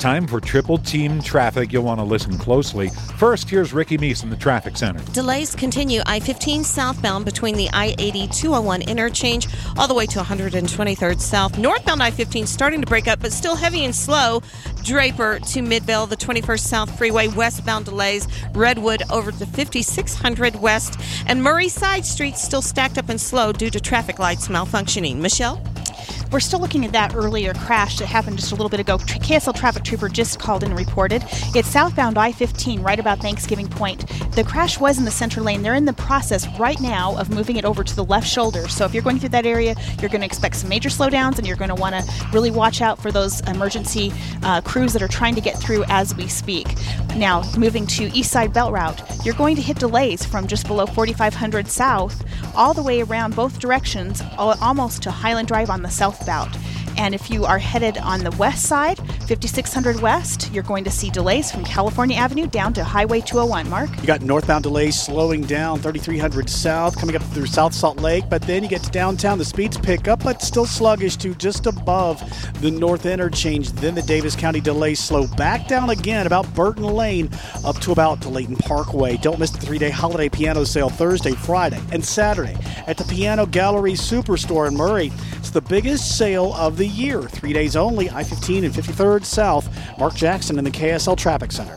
Time for triple team traffic. You'll want to listen closely. First, here's Ricky Meese in the traffic center. Delays continue I-15 southbound between the I-80-201 interchange all the way to 123rd South. Northbound I-15 starting to break up, but still heavy and slow. Draper to Midvale, the 21st South Freeway, westbound delays. Redwood over to 5600 West. And Murray Side Street still stacked up and slow due to traffic lights malfunctioning. Michelle? We're still looking at that earlier crash that happened just a little bit ago. KSL traffic trooper just called and reported. It's southbound I-15 right about Thanksgiving Point. The crash was in the center lane. They're in the process right now of moving it over to the left shoulder. So if you're going through that area, you're going to expect some major slowdowns, and you're going to want to really watch out for those emergency crews that are trying to get through as we speak. Now, moving to East Side Belt Route, you're going to hit delays from just below 4500 South all the way around both directions, almost to Highland Drive on the southbound. And if you are headed on the west side, 5600 West, you're going to see delays from California Avenue down to Highway 201. Mark? You got northbound delays slowing down 3300 South, coming up through South Salt Lake, but then you get to downtown, the speeds pick up, but still sluggish to just above the North Interchange. Then the Davis County delays slow back down again about Burton Lane up to about Layton Parkway. Don't miss the 3-day holiday piano sale Thursday, Friday, and Saturday at the Piano Gallery Superstore in Murray. It's the biggest sale of the year. 3 days only, I-15 and 53rd South. Mark Jackson in the KSL Traffic Center.